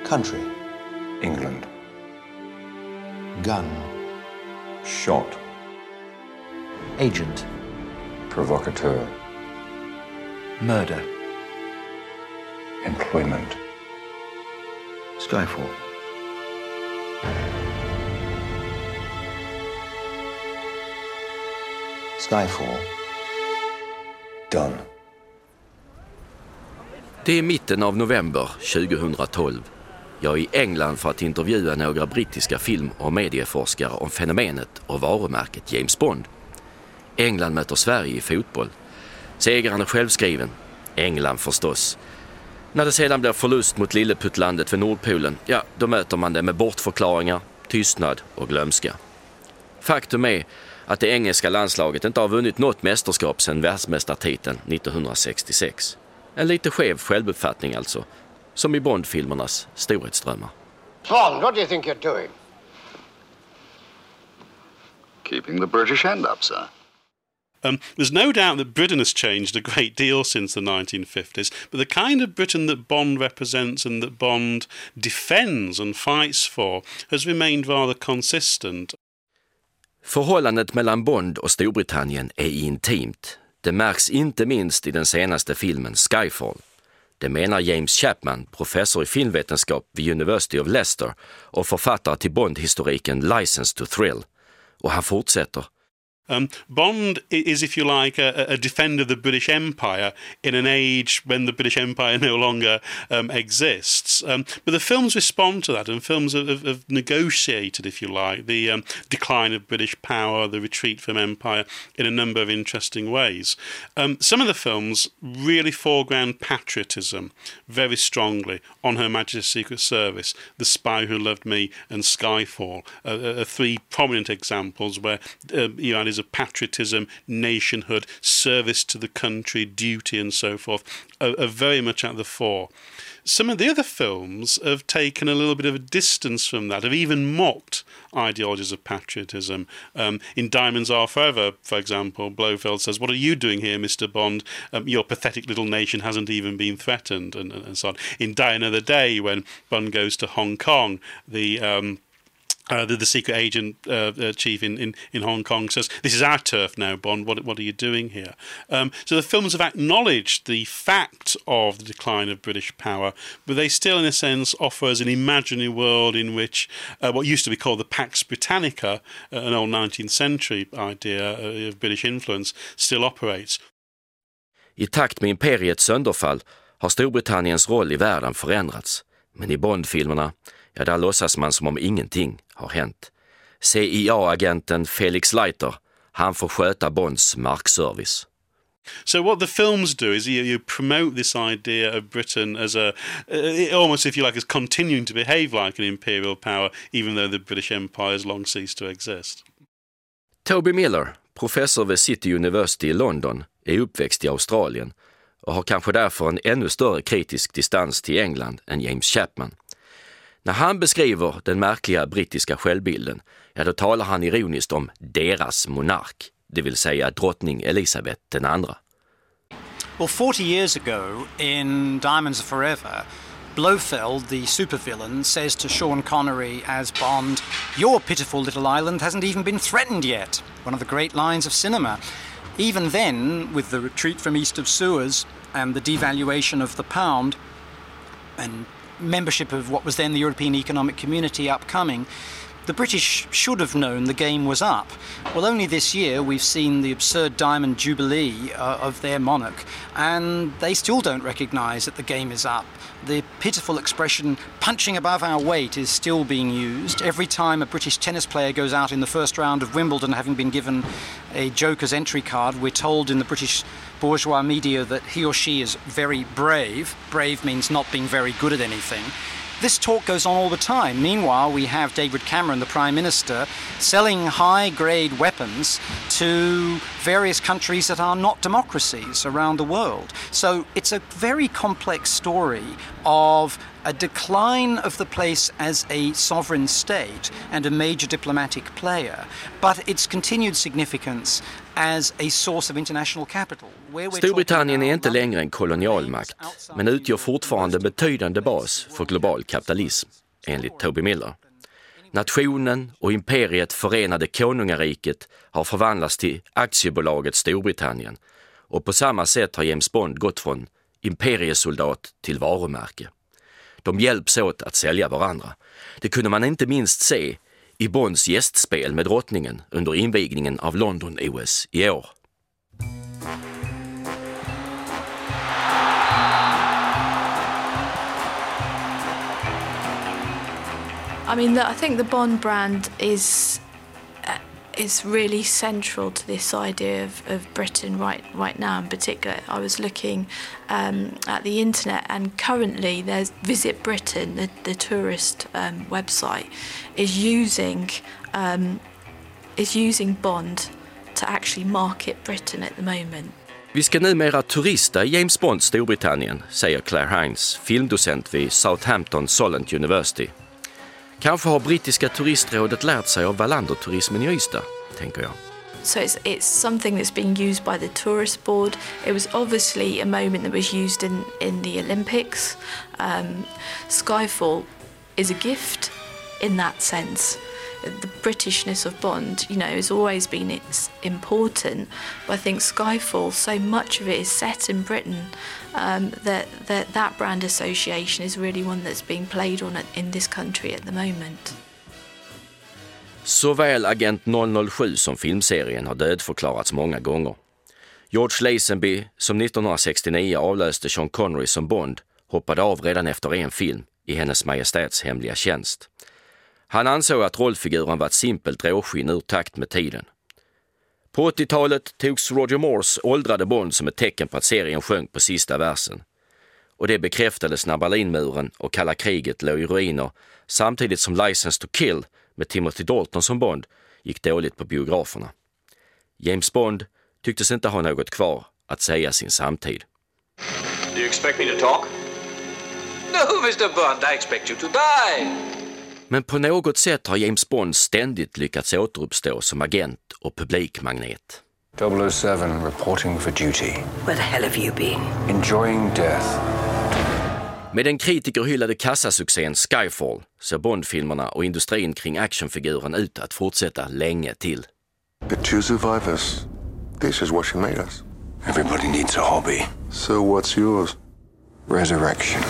Country. England. Gun. Shot. Agent. Provocateur. Murder. Employment. Skyfall. Skyfall. Done. Det är mitten av november 2012. Jag är i England för att intervjua några brittiska film- och medieforskare om fenomenet och varumärket James Bond. England möter Sverige i fotboll. Segern är självskriven. England förstås. När det sedan blir förlust mot lilleputtlandet vid Nordpolen, ja, då möter man det med bortförklaringar, tystnad och glömska. Faktum är att det engelska landslaget inte har vunnit något mästerskap sedan världsmästartiteln 1966. En lite skev självuppfattning alltså, som i Bond-filmernas storhetsdrömmar. Bond, what do you think you're doing? Keeping the British end up, sir. There's no doubt that Britain has changed a great deal since the 1950s, but the kind of Britain that Bond represents and that Bond defends and fights for has remained rather consistent. Förhållandet mellan Bond och Storbritannien är intimt. Det märks inte minst i den senaste filmen Skyfall. Det menar James Chapman, professor i filmvetenskap vid University of Leicester och författare till Bond-historiken License to Thrill. Och han fortsätter. Bond is, if you like, a defender of the British Empire in an age when the British Empire no longer exists. But the films respond to that, and films have negotiated, if you like, the decline of British power, the retreat from empire in a number of interesting ways. Some of the films really foreground patriotism very strongly. On Her Majesty's Secret Service, The Spy Who Loved Me and Skyfall are three prominent examples where ideas of patriotism, nationhood, service to the country, duty and so forth are very much at the fore. Some of the other films have taken a little bit of a distance from that, have even mocked ideologies of patriotism. In Diamonds Are Forever, for example, Blofeld says, "What are you doing here, Mr. Bond? Your pathetic little nation hasn't even been threatened," and so on. In Die Another Day, when Bond goes to Hong Kong, the secret agent chief in Hong Kong says, "This is our turf now, Bond. What are you doing here?" So the films have acknowledged the fact of the decline of British power, but they still, in a sense, offer us an imaginary world in which what used to be called the Pax Britannica, an old 19th century idea of British influence, still operates. I takt med imperiets sönderfall har Storbritanniens roll i världen förändrats. Men i Bond-filmerna, ja, där låtsas man som om ingenting har hänt. CIA-agenten Felix Leiter, han får sköta Bonds markservice. So what the films do is you promote this idea of Britain as almost, if you like, as continuing to behave like an imperial power, even though the British Empire has long ceased to exist. Toby Miller, professor vid City University i London, är uppväxt i Australien och har kanske därför en ännu större kritisk distans till England än James Chapman. När han beskriver den märkliga brittiska självbilden, ja, då talar han ironiskt om deras monark, det vill säga drottning Elizabeth II. Well, 40 years ago in Diamonds Are Forever, Blofeld, the supervillain, says to Sean Connery as Bond, "Your pitiful little island hasn't even been threatened yet." One of the great lines of cinema. Even then, with the retreat from east of Suez and the devaluation of the pound and membership of what was then the European Economic Community upcoming, the British should have known the game was up. Well, only this year we've seen the absurd diamond jubilee of their monarch, and they still don't recognise that the game is up. The pitiful expression "punching above our weight" is still being used. Every time a British tennis player goes out in the first round of Wimbledon having been given a joker's entry card, we're told in the British bourgeois media that he or she is very brave. Brave means not being very good at anything. This talk goes on all the time. Meanwhile, we have David Cameron, the Prime Minister, selling high-grade weapons to various countries that are not democracies around the world. So it's a very complex story of a decline of the place as a sovereign state and a major diplomatic player, but its continued significance as a source of international capital. Storbritannien är inte längre en kolonialmakt, men utgör fortfarande en betydande bas för global kapitalism, enligt Toby Miller. Nationen och imperiet Förenade Konungariket har förvandlats till aktiebolaget Storbritannien, och på samma sätt har James Bond gått från imperiesoldat till varumärke. De hjälps åt att sälja varandra. Det kunde man inte minst se i Bonds gästspel med drottningen under invigningen av London-OS i år. I mean, I think the Bond brand is really central to this idea of Britain right now. In particular, I was looking at the internet, and currently there's Visit Britain, the tourist website, is using Bond to actually market Britain at the moment. Vi ska numera turista i James Bonds Storbritannien, säger Claire Hines, filmdocent vid Southampton Solent University. Kanske har brittiska turistrådet lärt sig av Wallander-turismen i Ystad, tänker jag. So it's something that's being used by the tourist board. It was obviously a moment that was used in the Olympics. Skyfall is a gift in that sense. The Britishness of Bond, has always been important. But I think Skyfall, so much of it is set in Britain, that brand association is really one that's being played on in this country at the moment. Såväl Agent 007 som filmserien har dödförklarats många gånger. George Lazenby, som 1969 avlöste Sean Connery som Bond, hoppade av redan efter en film i Hennes Majestäts hemliga tjänst. Han ansåg att rollfiguren var ett simpelt råskinn ur takt med tiden. På 80-talet togs Roger Moores åldrade Bond som ett tecken på att serien sjönk på sista versen. Och det bekräftades när Berlinmuren och kalla kriget låg i ruiner, samtidigt som License to Kill med Timothy Dalton som Bond gick dåligt på biograferna. James Bond tycktes inte ha något kvar att säga sin samtid. Do you expect me to talk? No, Mr. Bond, I expect you to die. Men på något sätt har James Bond ständigt lyckats återuppstå som agent och publikmagnet. 007 reporting for duty. Where the hell have you been? Enjoying death. Med den kritikerhyllade kassasuccén Skyfall ser Bond-filmerna och industrin kring actionfiguren ut att fortsätta länge till. The two survivors. This is what she made us. Everybody needs a hobby. So what's yours? Resurrection.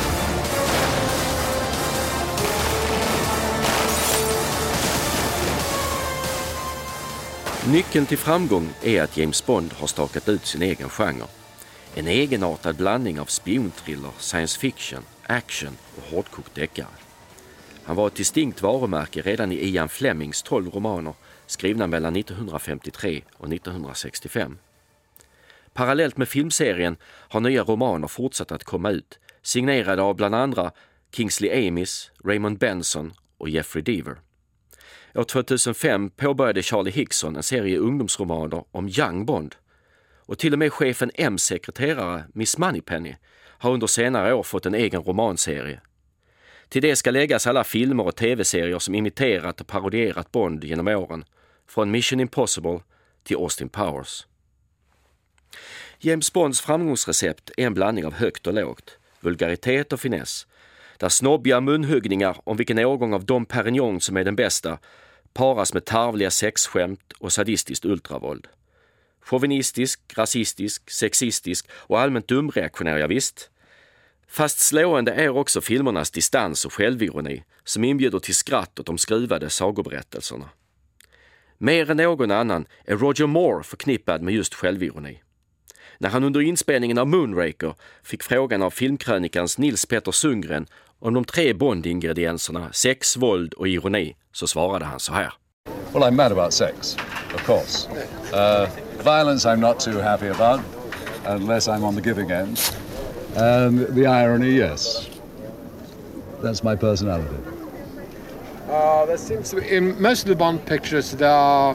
Nyckeln till framgång är att James Bond har stakat ut sin egen genre. En egenartad blandning av spionthriller, science fiction, action och hårdkokt deckare. Han var ett distinkt varumärke redan i Ian Flemings 12 romaner skrivna mellan 1953 och 1965. Parallellt med filmserien har nya romaner fortsatt att komma ut, signerade av bland andra Kingsley Amis, Raymond Benson och Jeffrey Deaver. År 2005 påbörjade Charlie Hickson en serie ungdomsromaner om Young Bond. Och till och med chefen M-sekreterare Miss Moneypenny har under senare år fått en egen romanserie. Till det ska läggas alla filmer och tv-serier som imiterat och parodierat Bond genom åren, från Mission Impossible till Austin Powers. James Bonds framgångsrecept är en blandning av högt och lågt, vulgaritet och finess, där snobbiga munhuggningar om vilken årgång av Dom Perignon som är den bästa paras med tarvliga sexskämt och sadistiskt ultravåld. Chauvinistisk, rasistisk, sexistisk och allmänt dumreaktionär, jag visst. Fast slående är också filmernas distans och självironi som inbjuder till skratt åt de skruvade sagoberättelserna. Mer än någon annan är Roger Moore förknippad med just självironi. När han under inspelningen av Moonraker fick frågan av filmkrönikans Nils Petter Sundgren om de 3 Bond-ingredienserna sex, våld och ironi, så svarade han så här. Well, I'm mad about sex, of course. Violence I'm not too happy about, unless I'm on the giving end. And the irony, yes. That's my personality. There seems to be, in most of the Bond pictures, there are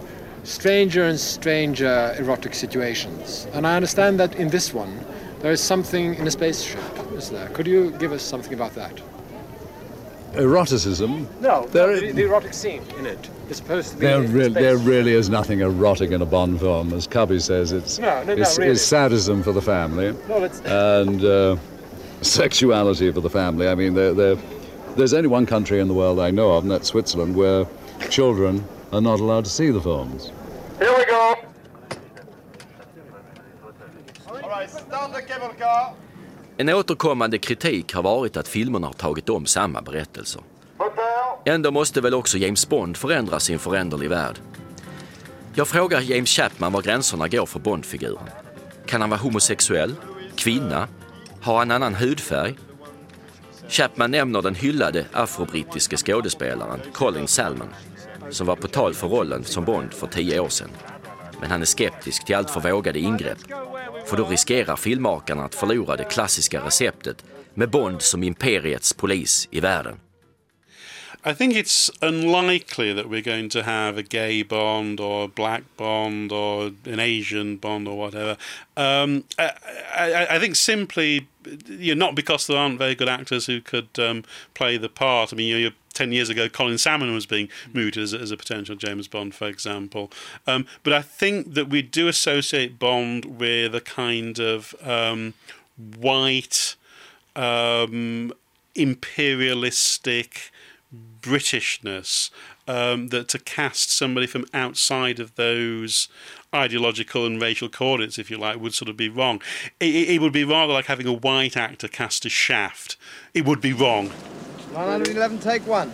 stranger and stranger erotic situations. And I understand that in this one, there is something in a spaceship, is there? Could you give us something about that? Eroticism? No, the erotic scene in it is supposed to be... There really is nothing erotic in a Bond film. As Cubby says, it's sadism for the family and sexuality for the family. I mean, there's only one country in the world I know of, and that's Switzerland, where children are not allowed to see the films. Here we go! All right, start the cable car. En återkommande kritik har varit att filmerna har tagit om samma berättelser. Ändå måste väl också James Bond förändra sin föränderlig värld. Jag frågar James Chapman var gränserna går för Bond-figuren. Kan han vara homosexuell? Kvinna? Har han annan hudfärg? Chapman nämner den hyllade afrobrittiske skådespelaren Colin Salmon, som var på tal för rollen som Bond för 10 år sedan. Men han är skeptisk till allt för vågade ingrepp. För då riskerar filmmakarna att förlora det klassiska receptet med Bond som imperiets polis i världen. I think it's unlikely that we're going to have a gay Bond or a black Bond or an Asian Bond or whatever. I think simply, not because there aren't very good actors who could play the part. I mean, 10 years ago, Colin Salmon was being mooted as a potential James Bond, for example. But I think that we do associate Bond with a kind of white, imperialistic Britishness, that to cast somebody from outside of those ideological and racial coordinates, if you like, would sort of be wrong. It would be rather like having a white actor cast as Shaft. It would be wrong. 111, take one.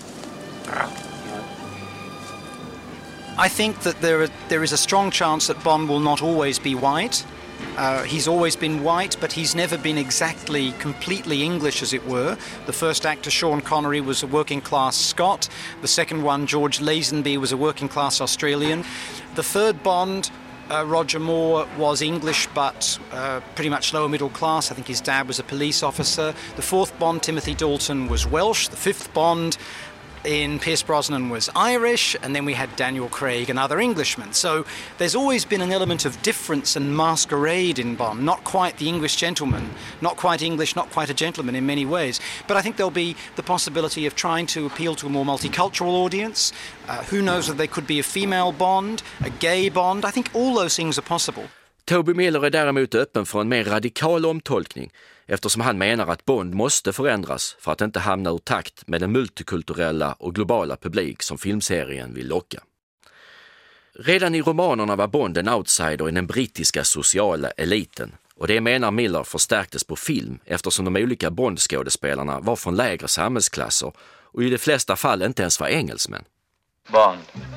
I think that there is a strong chance that Bond will not always be white. He's always been white, but he's never been exactly completely English, as it were. The first actor, Sean Connery, was a working-class Scot. The second one, George Lazenby, was a working-class Australian. The third Bond, Roger Moore, was English, but pretty much lower middle class. I think his dad was a police officer. The fourth Bond, Timothy Dalton, was Welsh. The fifth Bond in Pierce Brosnan was Irish, and then we had Daniel Craig and other Englishmen. So there's always been an element of difference and masquerade in Bond. Not quite the English gentleman, not quite English, not quite a gentleman in many ways. But I think there'll be the possibility of trying to appeal to a more multicultural audience. Who knows if there could be a female Bond, a gay Bond. I think all those things are possible. Toby Miller är däremot öppen för en mer radikal omtolkning, eftersom han menar att Bond måste förändras för att inte hamna ur takt med den multikulturella och globala publik som filmserien vill locka. Redan i romanerna var Bond en outsider i den brittiska sociala eliten, och det menar Miller förstärktes på film eftersom de olika Bond-skådespelarna var från lägre samhällsklasser och i de flesta fall inte ens var engelsmän. Bond.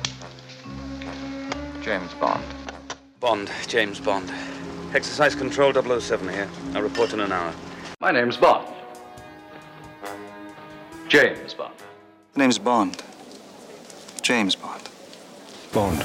James Bond. Bond, James Bond. Exercise Control 007 here. I'll report in an hour. My name's Bond. James Bond. The name's Bond. James Bond. Bond.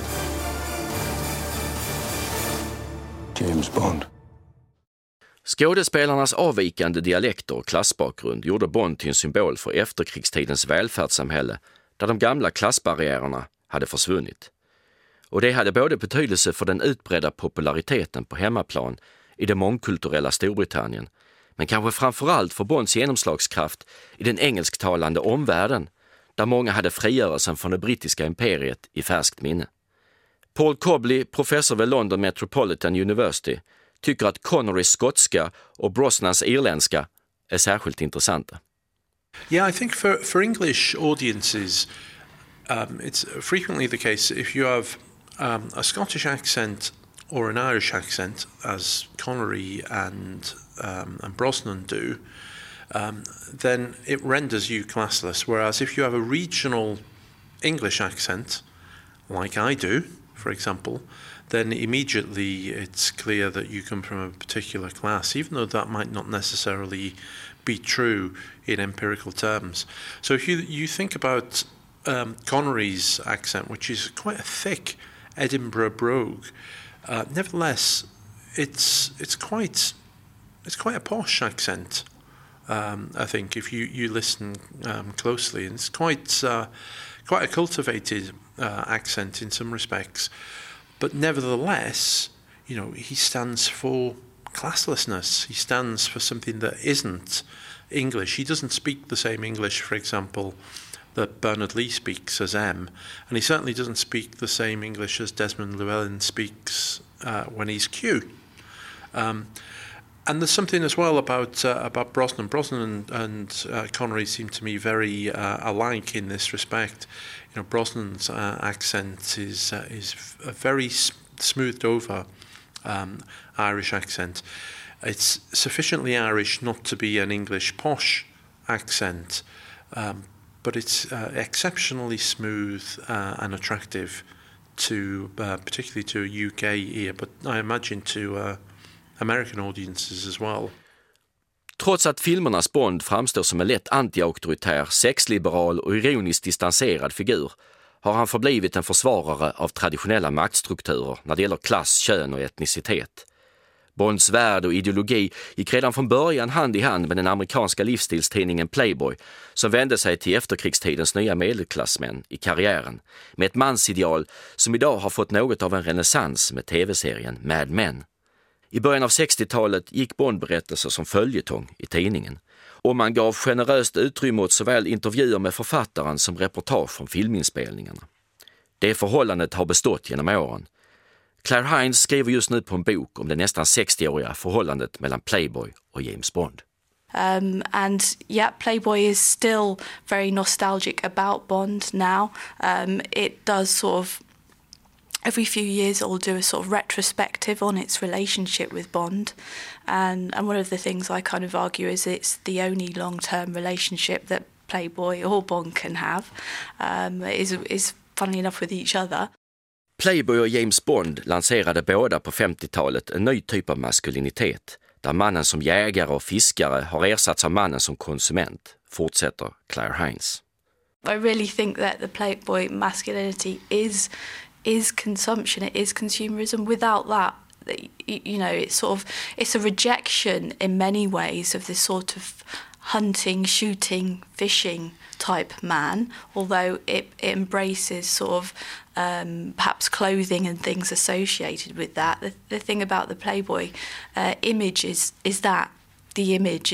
James Bond. Skådespelarnas avvikande dialekter och klassbakgrund gjorde Bond till en symbol för efterkrigstidens välfärdssamhälle där de gamla klassbarriärerna hade försvunnit. Och det hade både betydelse för den utbredda populariteten på hemmaplan i det mångkulturella Storbritannien, men kanske framförallt för Bonds genomslagskraft i den engelsktalande omvärlden, där många hade frigörelsen från det brittiska imperiet i färskt minne. Paul Cobley, professor vid London Metropolitan University, tycker att Connerys skotska och Brosnans irländska är särskilt intressanta. Yeah, I think for English audiences, it's frequently the case if you have a Scottish accent or an Irish accent, as Connery and Brosnan do, then it renders you classless. Whereas if you have a regional English accent, like I do, for example, then immediately it's clear that you come from a particular class, even though that might not necessarily be true in empirical terms. So if you think about Connery's accent, which is quite a thick Edinburgh brogue, nevertheless, it's quite a posh accent. I think if you listen closely, and it's quite a cultivated accent in some respects, but nevertheless, you know, he stands for classlessness. He stands for something that isn't English. He doesn't speak the same English, for example, that Bernard Lee speaks as M, and he certainly doesn't speak the same English as Desmond Llewellyn speaks when he's Q. And there's something as well about Brosnan. Brosnan and Connery seem to me very alike in this respect. You know, Brosnan's accent is a very smoothed over Irish accent. It's sufficiently Irish not to be an English posh accent, but it's exceptionally smooth and attractive to particularly to a UK ear, but I imagine to American audiences as well. Trots att filmernas Bond framstår som en lätt anti-auktoritär, sexliberal och ironiskt distanserad figur har han förblivit en försvarare av traditionella maktstrukturer när det gäller klass, kön och etnicitet. Bonds värld och ideologi gick redan från början hand i hand med den amerikanska livsstilstidningen Playboy som vände sig till efterkrigstidens nya medelklassmän i karriären med ett mansideal som idag har fått något av en renässans med tv-serien Mad Men. I början av 60-talet gick Bond-berättelser som följetong i tidningen och man gav generöst utrymme åt såväl intervjuer med författaren som reportage från filminspelningarna. Det förhållandet har bestått genom åren. Claire Hines skriver just nu på en bok om det nästan 60-åriga förhållandet mellan Playboy och James Bond. And yeah, Playboy is still very nostalgic about Bond now. It does sort of every few years it'll do a sort of retrospective on its relationship with Bond, and one of the things I kind of argue is it's the only long-term relationship that Playboy or Bond can have, is funnily enough with each other. Playboy och James Bond lanserade båda på 50-talet en ny typ av maskulinitet, där mannen som jägare och fiskare har ersatts av mannen som konsument, fortsätter Claire Hines. I really think that the Playboy masculinity is consumption, it is consumerism. Without that, you know, it's a rejection in many ways of this sort of hunting, shooting, fishing type man, although it embraces sort of perhaps clothing and things associated with that. The thing about the Playboy image is that the image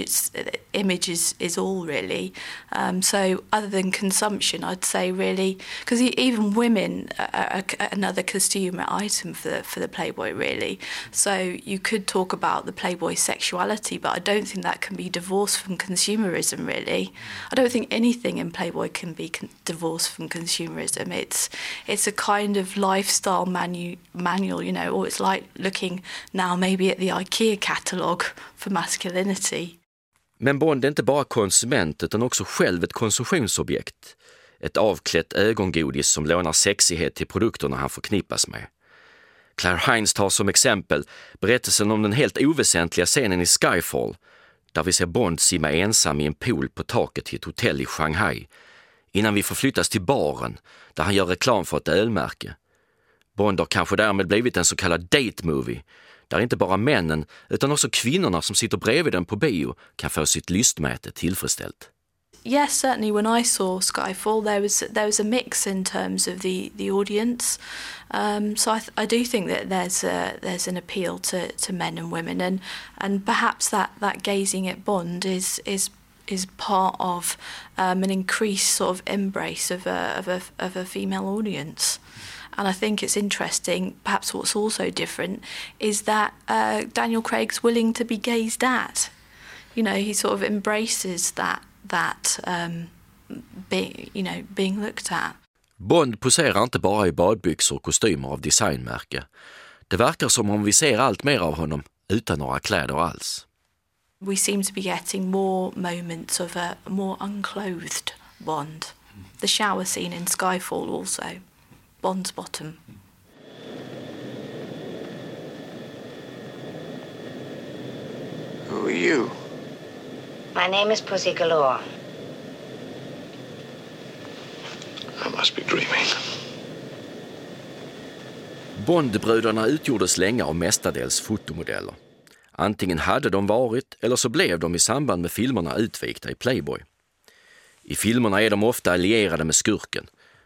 is all really. So other than consumption, I'd say really, because even women are another consumer item for the Playboy really. So you could talk about the Playboy sexuality, but I don't think that can be divorced from consumerism really. I don't think anything in Playboy can be divorced from consumerism. It's a kind of lifestyle manual, you know, or it's like looking now maybe at the IKEA catalogue for masculinity. Men Bond är inte bara konsument utan också själv ett konsumtionsobjekt. Ett avklätt ögongodis som lånar sexighet till produkterna han förknippas med. Claire Hines tar som exempel berättelsen om den helt oväsentliga scenen i Skyfall, där vi ser Bond simma ensam i en pool på taket till ett hotell i Shanghai, innan vi förflyttas till baren där han gör reklam för ett ölmärke. Bond har kanske därmed blivit en så kallad date movie, där inte bara männen utan också kvinnorna som sitter bredvid den på bio kan få sitt lystmäte tillfredsställt. Yes, certainly when I saw Skyfall there was a mix in terms of the audience. So I do think that there's an appeal to men and women, and perhaps that gazing at Bond is part of an increased sort of embrace of a female audience. And I think it's interesting, perhaps what's also different, is that Daniel Craig's willing to be gazed at. You know, he sort of embraces that being looked at. Bond poserar inte bara i badbyxor och kostymer av designmärke. Det verkar som om vi ser allt mer av honom utan några kläder alls. We seem to be getting more moments of a more unclothed Bond. The shower scene in Skyfall also. Bond's bottom. Who are you? My name is Pussy Galore. I must be dreaming. Bondbröderna utgjordes länge av mestadels fotomodeller. Antingen hade de varit eller så blev de i samband med filmerna utvikta i Playboy. I filmerna är de ofta allierade med skurken.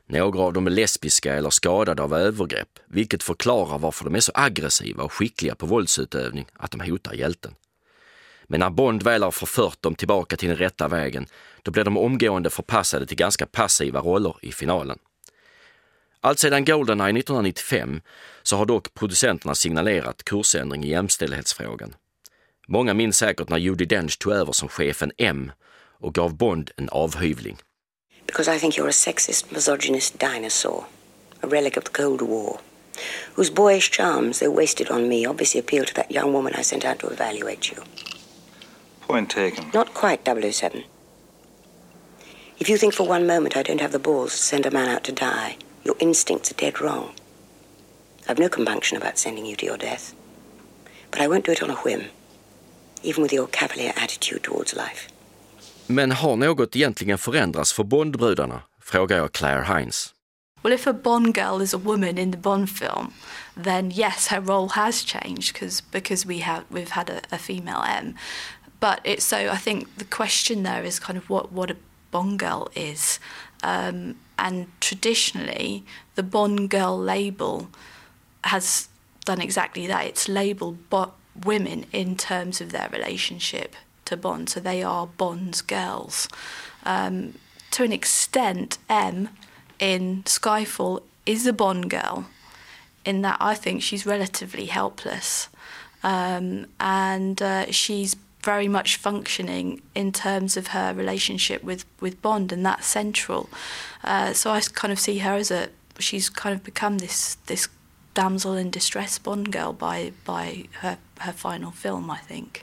Några av dem är lesbiska eller skadade av övergrepp, vilket förklarar varför de är så aggressiva och skickliga på våldsutövning att de hotar hjälten. Men när Bond väl har förfört dem tillbaka till den rätta vägen, då blir de omgående förpassade till ganska passiva roller i finalen. Allt sedan Goldeneye 1995 så har dock producenterna signalerat kursändring i jämställdhetsfrågan. Många minns säkert när Judi Dench tog över som chefen M och gav Bond en avhyvling. Because I think you're a sexist, misogynist dinosaur, a relic of the Cold War, whose boyish charms, though wasted on me, obviously appeal to that young woman I sent out to evaluate you. Point taken. Not quite, 007. If you think for one moment I don't have the balls to send a man out to die, your instincts are dead wrong. I've no compunction about sending you to your death, but I won't do it on a whim, even with your cavalier attitude towards life. Men har något egentligen förändrats för Bondbrudarna? Frågar jag Claire Hines. Well, if a Bond girl is a woman in the Bond film, then yes, her role has changed because we've had a female M. But I think the question there is kind of what a Bond girl is. And traditionally, the Bond girl label has done exactly that. It's labelled women in terms of their relationship to Bond, so they are Bond's girls. To an extent, M in Skyfall is a Bond girl in that I think she's relatively helpless, and she's very much functioning in terms of her relationship with Bond, and that's central. So I kind of see her as she's kind of become this damsel in distress Bond girl by her final film, I think.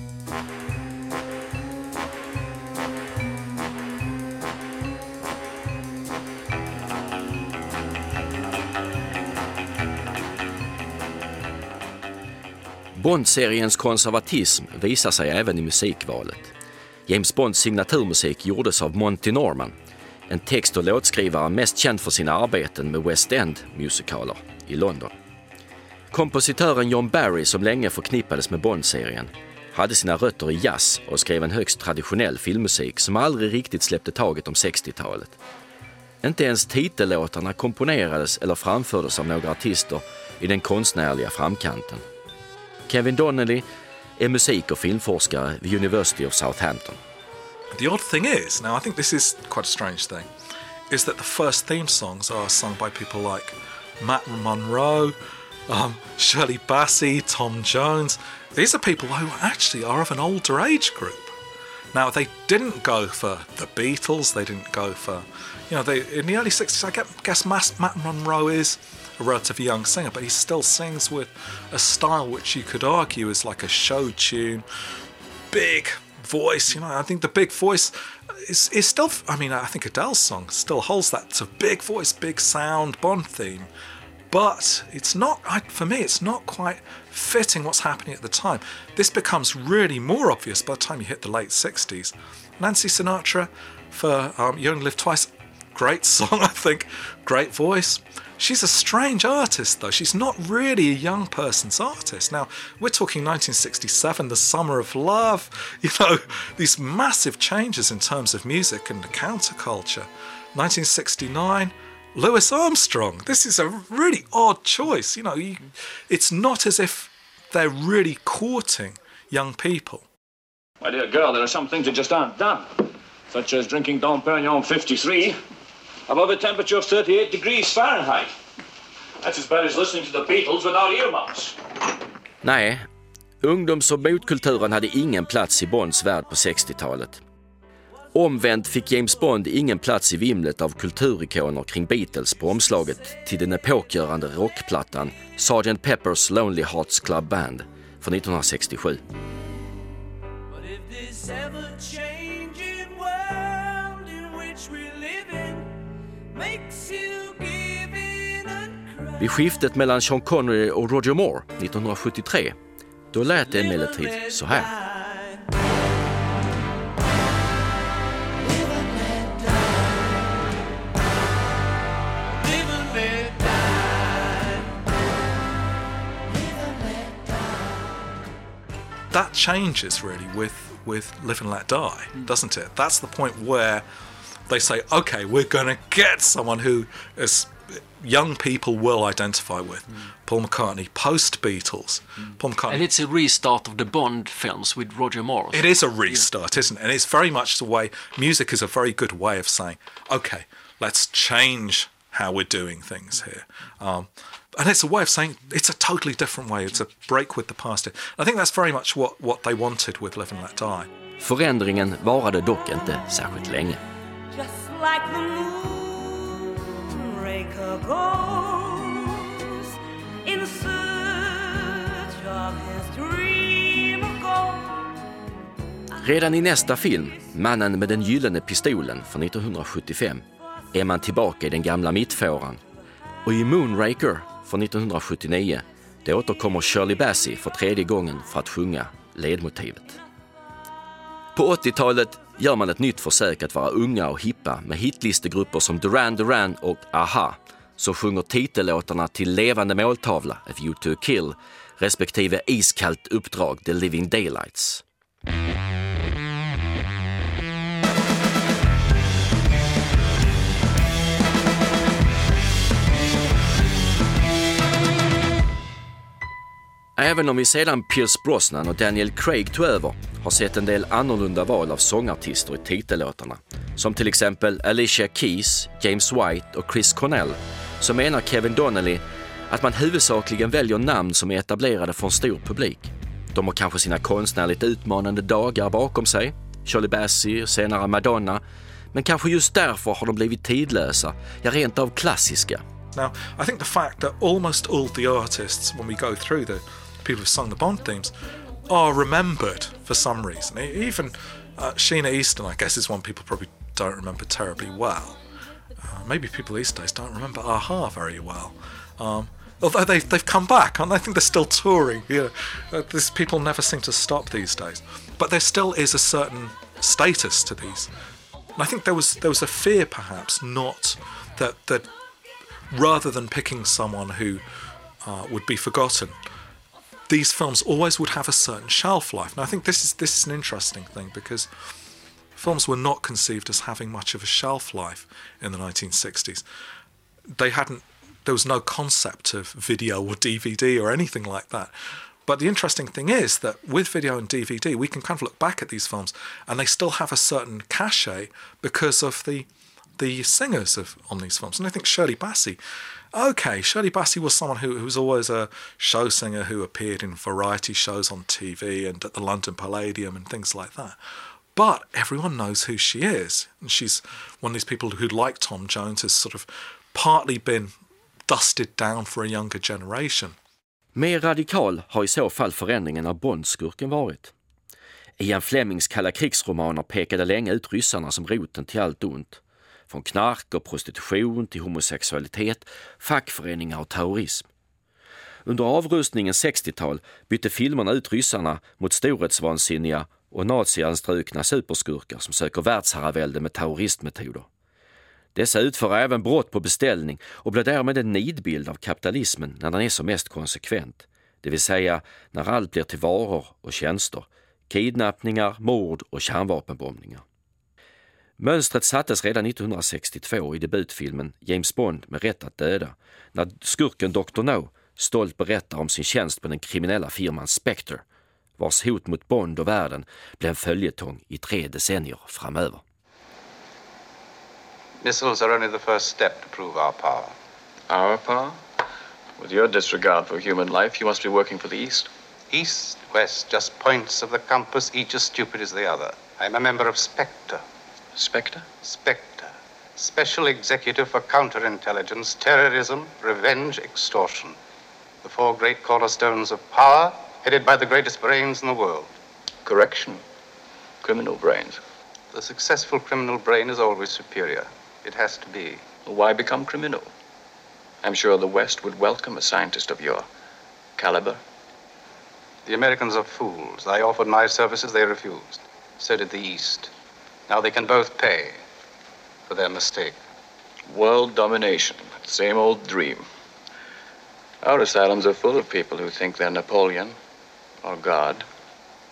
Bond-seriens konservatism visar sig även i musikvalet. James Bonds signaturmusik gjordes av Monty Norman, en text- och låtskrivare mest känd för sina arbeten med West End-musikaler i London. Kompositören John Barry, som länge förknippades med Bond-serien, hade sina rötter i jazz och skrev en högst traditionell filmmusik som aldrig riktigt släppte taget om 60-talet. Inte ens titellåtarna komponerades eller framfördes av några artister i den konstnärliga framkanten. Kevin Donnelly är musik- och filmforskare vid University of Southampton. The odd thing is, now I think this is quite a strange thing, is that the first theme songs are sung by people like Matt Monro, Shirley Bassey, Tom Jones. These are people who actually are of an older age group. Now, they didn't go for the Beatles, they didn't go for, in the early 60s, I guess Matt Monro is a relatively young singer, but he still sings with a style which you could argue is like a show tune, big voice. I think the big voice is still, I think Adele's song still holds that sort of big voice, big sound Bond theme, but it's not, for me, it's not quite fitting what's happening at the time. This becomes really more obvious by the time you hit the late 60s. Nancy Sinatra for You Only Live Twice, great song, I think, great voice. She's a strange artist, though. She's not really a young person's artist. Now, we're talking 1967, the Summer of Love, these massive changes in terms of music and the counterculture. 1969, Louis Armstrong. This is a really odd choice. It's not as if they're really courting young people. My dear girl, there are some things that just aren't done, such as drinking Dom Perignon 53 above a temperature of 38 degrees Fahrenheit. That's as bad as listening to the Beatles without earmuffs. Nej, ungdoms- och motkulturen hade ingen plats i Bonds värld på 60-talet. Omvänt fick James Bond ingen plats i vimlet av kulturikoner kring Beatles på omslaget till den epokgörande rockplattan Sgt. Pepper's Lonely Hearts Club Band från 1967. Vid skiftet mellan Sean Connery och Roger Moore 1973, då lät det emellertid så här. That changes really with Live and Let Die, doesn't it? That's the point where they say, okay, we're going to get someone who is young people will identify with. Paul McCartney, post-Beatles. Paul McCartney. And it's a restart of the Bond films with Roger Moore. It is a restart, isn't it? And it's very much the way, music is a very good way of saying, okay, let's change how we're doing things here. And it's a way of saying, it's a totally different way. It's a break with the past. I think that's very much what they wanted with Live and Let Die. Förändringen varade dock inte särskilt länge. Just like the moonraker goes in search of his dream of gold. Redan i nästa film, Mannen med den gyllene pistolen från 1975, är man tillbaka i den gamla mittfåran. Och i Moonraker från 1979, det återkommer Shirley Bassey för tredje gången för att sjunga ledmotivet. På 80-talet gör man ett nytt försök att vara unga och hippa med hitlistegrupper som Duran Duran och Aha, som sjunger titellåtarna till Levande måltavla, A View to a Kill, respektive Iskallt uppdrag, The Living Daylights. Även om vi sedan Pierce Brosnan och Daniel Craig tog över har sett en del annorlunda val av sångartister i titellåtarna, som till exempel Alicia Keys, James White och Chris Cornell, så menar Kevin Donnelly att man huvudsakligen väljer namn som är etablerade för en stor publik. De har kanske sina konstnärligt utmanande dagar bakom sig, Shirley Bassey och senare Madonna, men kanske just därför har de blivit tidlösa, ja rent av klassiska. Now, I think the fact that almost all the artists, when we go through the people who've sung the Bond themes, are remembered for some reason. Even Sheena Easton, I guess, is one people probably don't remember terribly well. Maybe people these days don't remember Aha very well. Although they've come back, and I think they're still touring. These people never seem to stop these days. But there still is a certain status to these. And I think there was a fear, perhaps, not that rather than picking someone who would be forgotten, these films always would have a certain shelf life. Now, I think this is an interesting thing, because films were not conceived as having much of a shelf life in the 1960s. There was no concept of video or DVD or anything like that. But the interesting thing is that with video and DVD, we can kind of look back at these films and they still have a certain cachet because of the singers on these films. And I think Shirley Bassey was someone who was always a show singer who appeared in variety shows on TV and at the London Palladium and things like that. But everyone knows who she is. And she's one of these people who, like Tom Jones, has sort of partly been dusted down for a younger generation. Mer radikal har i så fall förändringen av Bondskurken varit. Ian Flemings kalla krigsromaner pekade länge ut ryssarna som roten till allt ont. Från knark och prostitution till homosexualitet, fackföreningar och terrorism. Under avrustningen 60-tal bytte filmerna ut ryssarna mot storhetsvansinniga och nazianstrukna superskurkar som söker världsherravälde med terroristmetoder. Dessa utför även brott på beställning och blir därmed en nidbild av kapitalismen när den är som mest konsekvent. Det vill säga när allt blir till varor och tjänster, kidnappningar, mord och kärnvapenbombningar. Mönstret sattes redan 1962 i debutfilmen James Bond med rätt att döda, när skurken Dr. No stolt berättar om sin tjänst på den kriminella firman Spectre, vars hot mot Bond och världen blev en följetong i 3 decennier framöver. Missiles are only the first step to prove our power. Our power? With your disregard for human life, you must be working for the East. East, West, just points of the compass, each as stupid as the other. I'm a member of Spectre. Spectre? Spectre. Special Executive for Counterintelligence, Terrorism, Revenge, Extortion. The 4 great cornerstones of power, headed by the greatest brains in the world. Correction. Criminal brains. The successful criminal brain is always superior. It has to be. Why become criminal? I'm sure the West would welcome a scientist of your caliber. The Americans are fools. I offered my services, they refused. So did the East. Now they can both pay for their mistake. World domination. Same old dream. Our asylums are full of people who think they're Napoleon or God.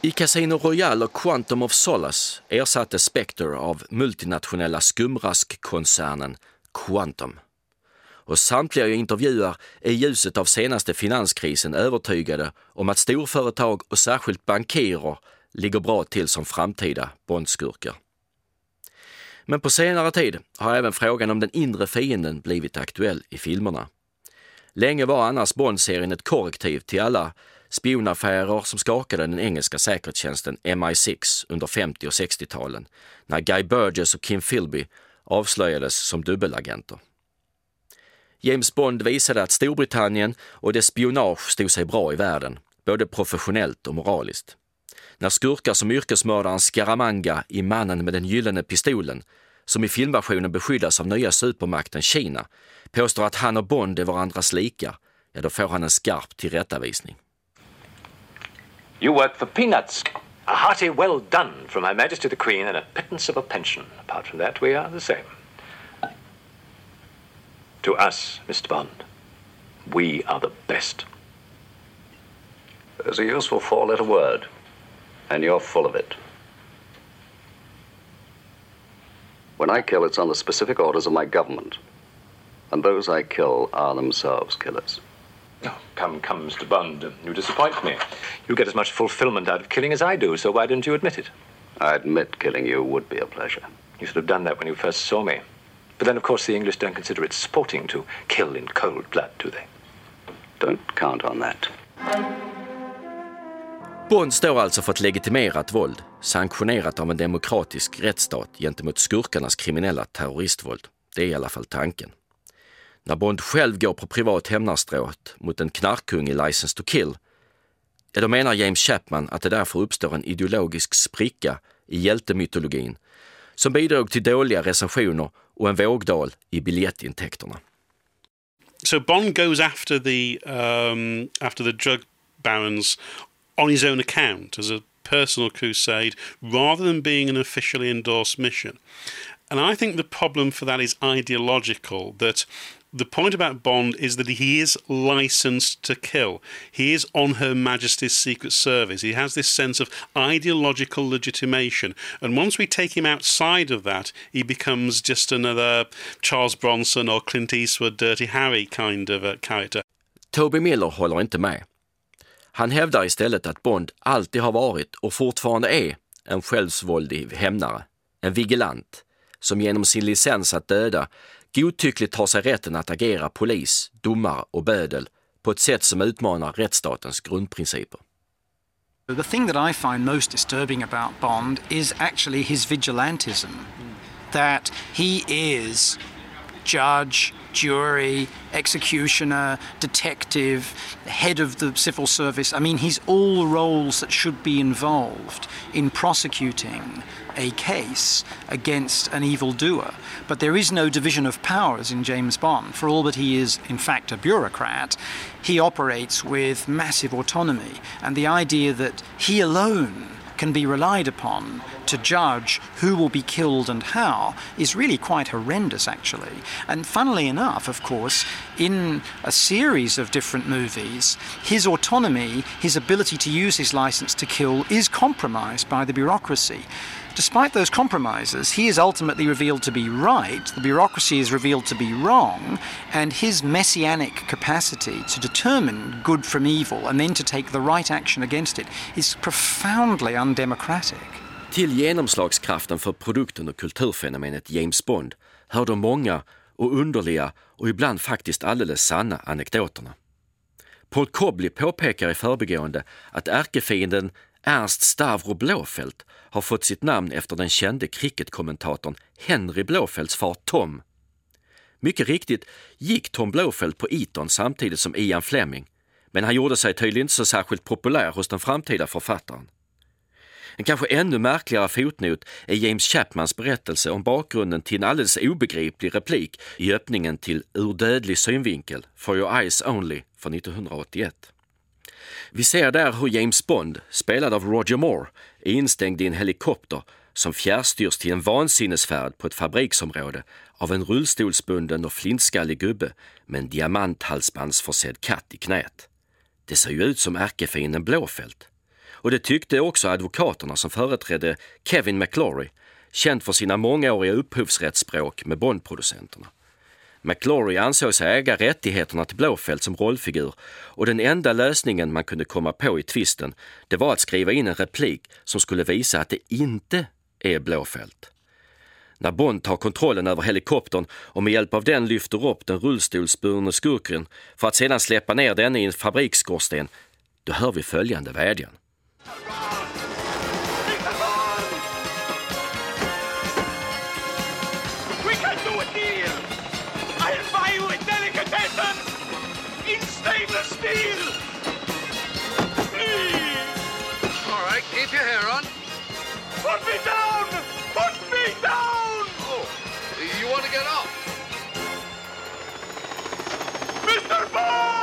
I Casino Royale och Quantum of Solace ersatte Spectre av multinationella skumraskkoncernen Quantum. Och samtliga jag intervjuar är i ljuset av senaste finanskrisen övertygade om att storföretag och särskilt bankirer ligger bra till som framtida bondskurkar. Men på senare tid har även frågan om den inre fienden blivit aktuell i filmerna. Länge var annars Bond-serien ett korrektiv till alla spionaffärer som skakade den engelska säkerhetstjänsten MI6 under 50- och 60-talen när Guy Burgess och Kim Philby avslöjades som dubbelagenter. James Bond visade att Storbritannien och dess spionage stod sig bra i världen, både professionellt och moraliskt. När skurkar som yrkesmördaren Scaramanga i Mannen med den gyllene pistolen, som i filmversionen beskyddas av nya supermakten Kina, påstår att han och Bond är varandras lika, ja då får han en skarp tillrättavisning. You work for peanuts. A hearty well done from Her Majesty the Queen and a pittance of a pension. Apart from that, we are the same. To us, Mr. Bond, we are the best. There's a useful four-letter word, and you're full of it. When I kill, it's on the specific orders of my government. And those I kill are themselves killers. Oh, come, Mr. Bond, you disappoint me. You get as much fulfillment out of killing as I do, so why didn't you admit it? I admit killing you would be a pleasure. You should have done that when you first saw me. But then, of course, the English don't consider it sporting to kill in cold blood, do they? Don't count on that. Bond står alltså för ett legitimerat våld, sanktionerat av en demokratisk rättsstat gentemot skurkarnas kriminella terroristvåld. Det är i alla fall tanken. När Bond själv går på privat hämnarstråt mot en knarkkung i License to Kill, då menar James Chapman att det därför uppstår en ideologisk spricka i hjältemytologin som bidrog till dåliga recensioner och en vågdal i biljettintäkterna. So Bond goes after the drug barons on his own account as a personal crusade rather than being an officially endorsed mission. And I think the problem for that is ideological, that the point about Bond is that he is licensed to kill. He is on Her Majesty's Secret Service. He has this sense of ideological legitimation. And once we take him outside of that, he becomes just another Charles Bronson or Clint Eastwood, Dirty Harry kind of a character. Toby Miller håller inte med. Han hävdar istället att Bond alltid har varit och fortfarande är en självsvåldig hämnare, en vigilant, som genom sin licens att döda godtyckligt tar sig rätten att agera polis, domare och bödel på ett sätt som utmanar rättsstatens grundprinciper. The thing that I find most disturbing about Bond is actually his vigilantism. That he is judge, jury, executioner, detective, head of the civil service. I mean, he's all the roles that should be involved in prosecuting a case against an evildoer. But there is no division of powers in James Bond. For all that he is, in fact, a bureaucrat, he operates with massive autonomy. And the idea that he alone can be relied upon to judge who will be killed and how is really quite horrendous, actually. And funnily enough, of course, in a series of different movies, his autonomy, his ability to use his license to kill is compromised by the bureaucracy. Despite those compromises, he is ultimately revealed to be right, the bureaucracy is revealed to be wrong, and his messianic capacity to determine good from evil and then to take the right action against it is profoundly undemocratic. Till genomslagskraften för produkten och kulturfenomenet James Bond hör de många och underliga och ibland faktiskt alldeles sanna anekdoterna. Paul Cobley påpekar i förbigående att ärkefienden Ernst Stavro Blåfält har fått sitt namn efter den kände cricketkommentatorn Henry Blåfälts far Tom. Mycket riktigt gick Tom Blåfält på Eton samtidigt som Ian Fleming, men han gjorde sig tydligen inte så särskilt populär hos den framtida författaren. En kanske ännu märkligare fotnot är James Chapmans berättelse om bakgrunden till en alldeles obegriplig replik i öppningen till Ur dödlig synvinkel, For Your Eyes Only, från 1981. Vi ser där hur James Bond, spelad av Roger Moore, är instängd i en helikopter som fjärrstyrs till en vansinnesfärd på ett fabriksområde av en rullstolsbunden och flintskallig gubbe med en diamanthalsbandsförsedd katt i knät. Det ser ju ut som ärkefienden Blåfält. Och det tyckte också advokaterna som företrädde Kevin McClory, känd för sina mångåriga upphovsrättsspråk med Bondproducenterna. McClory ansåg sig äga rättigheterna till Blofeld som rollfigur och den enda lösningen man kunde komma på i tvisten, det var att skriva in en replik som skulle visa att det inte är Blofeld. När Bond tar kontrollen över helikoptern och med hjälp av den lyfter upp den rullstolsburne skurken för att sedan släppa ner den i en fabriksskorsten, då hör vi följande vädjan. We can do a deal! I'll buy you a delicatessen in stainless steel! Please! All right, keep your hair on. Put me down! Put me down! Oh, you want to get up? Mr. Bond!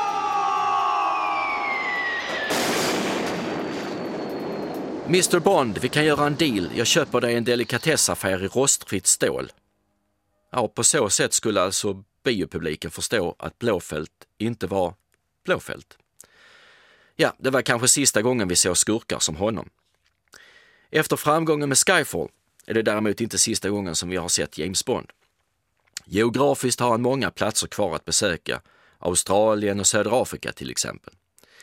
Mr. Bond, vi kan göra en deal. Jag köper dig en delikatessaffär i rostfritt stål. Ja, på så sätt skulle alltså biopubliken förstå att Blofeld inte var Blofeld. Ja, det var kanske sista gången vi såg skurkar som honom. Efter framgången med Skyfall är det däremot inte sista gången som vi har sett James Bond. Geografiskt har han många platser kvar att besöka, Australien och södra Afrika till exempel.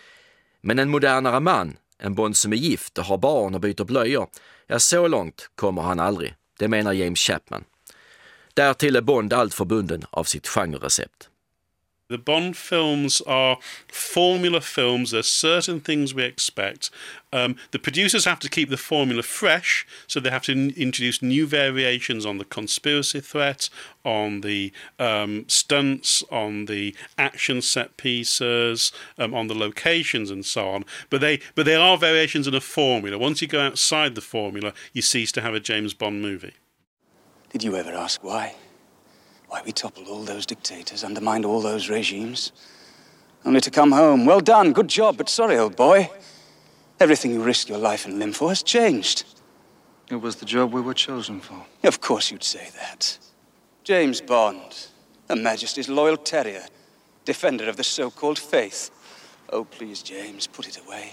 Men en modernare man, en Bond som är gift och har barn och byter blöjor, ja, så långt kommer han aldrig, det menar James Chapman. Därtill är Bond allt förbunden av sitt genrerecept. The Bond films are formula films. There's certain things we expect. The producers have to keep the formula fresh, so they have to introduce new variations on the conspiracy threat, on the stunts, on the action set pieces, on the locations and so on. But there are variations in a formula. Once you go outside the formula, you cease to have a James Bond movie. Did you ever ask why? Why we toppled all those dictators, undermined all those regimes? Only to come home. Well done, good job, but sorry, old boy. Everything you risked your life and limb for has changed. It was the job we were chosen for. Of course you'd say that. James Bond, Her Majesty's loyal terrier, defender of the so-called faith. Oh, please, James, put it away.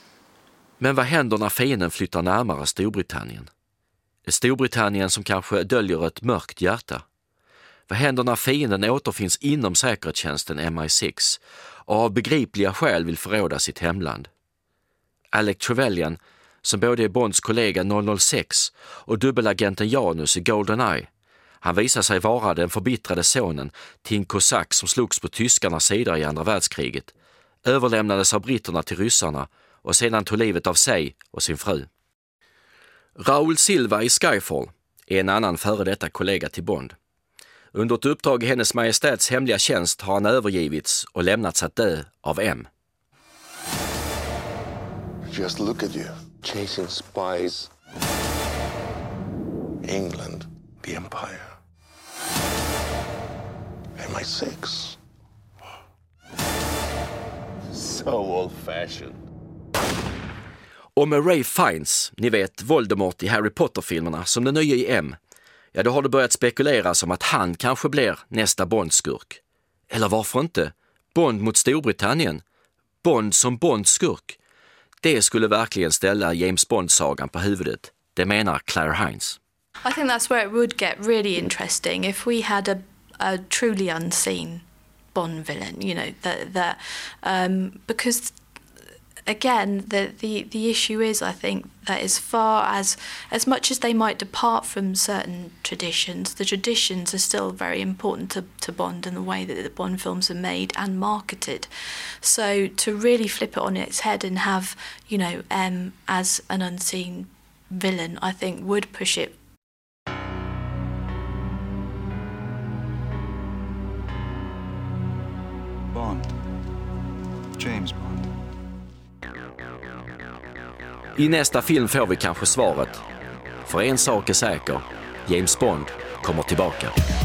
Men vad händer när fienden flyttar närmare Storbritannien? Ett Storbritannien som kanske döljer ett mörkt hjärta. Vad händer när fienden återfinns inom säkerhetstjänsten MI6 och av begripliga skäl vill förråda sitt hemland? Alec Trevelyan, som både är Bonds kollega 006 och dubbelagenten Janus i GoldenEye, han visar sig vara den förbittrade sonen till en kosack som slogs på tyskarnas sida i andra världskriget, överlämnades av britterna till ryssarna och sedan tog livet av sig och sin fru. Raoul Silva i Skyfall är en annan före detta kollega till Bond. Under ett uppdrag i Hennes Majestäts hemliga tjänst har han övergivits och lämnats att dö av M. Just look at you, chasing spies. England, the Empire. MI6. So old-fashioned. Och med Ray Fiennes, ni vet Voldemort i Harry Potter-filmerna, som den nya i M, ja, då har det börjat spekuleras om att han kanske blir nästa Bond-skurk. Eller varför inte? Bond mot Storbritannien. Bond som Bond-skurk. Det skulle verkligen ställa James Bond-sagan på huvudet. Det menar Claire Hines. I think that's where it would get really interesting if we had a truly unseen Bond villain, you know, that because again, the issue is, I think, that as far as much as they might depart from certain traditions, the traditions are still very important to Bond and the way that the Bond films are made and marketed. So to really flip it on its head and have, you know, M as an unseen villain, I think would push it. Bond. James Bond. I nästa film får vi kanske svaret. För en sak är säker, James Bond kommer tillbaka.